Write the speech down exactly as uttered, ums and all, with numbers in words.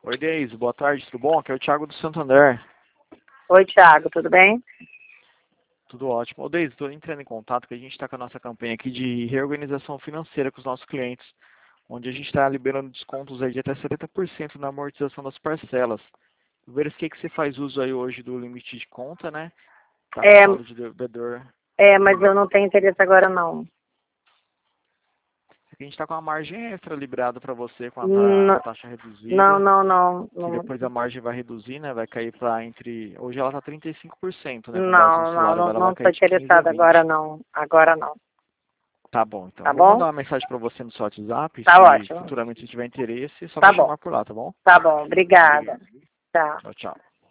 Oi, Deise, boa tarde, tudo bom? Aqui é o Thiago do Santander. Oi, Thiago, tudo bem? Tudo ótimo. Ô, Deise, estou entrando em contato que a gente está com a nossa campanha aqui de reorganização financeira com os nossos clientes, onde a gente está liberando descontos aí de até setenta por cento na amortização das parcelas. Eu verifiquei que você faz uso aí hoje do limite de conta, né? Tá com É, saldo de devedor. é, mas eu não tenho interesse agora, não. Aqui a gente está com uma margem extra liberada para você com a, ta- com N- a taxa Não, reduzida, não, não. que Não, depois a margem vai reduzir, né? Vai cair para entre... Hoje ela está trinta e cinco por cento, né? Com base no não, não, salário, não, agora ela vai não estou cair de quinze a interessada agora, vinte. não. Agora não. Tá bom, então. Tá Eu vou bom? mandar uma mensagem para você no seu WhatsApp, Tá se ótimo. futuramente você tiver interesse, é só Tá me bom. chamar por lá, tá bom? Tá bom, Obrigado. obrigada. Tchau. Tchau, tchau.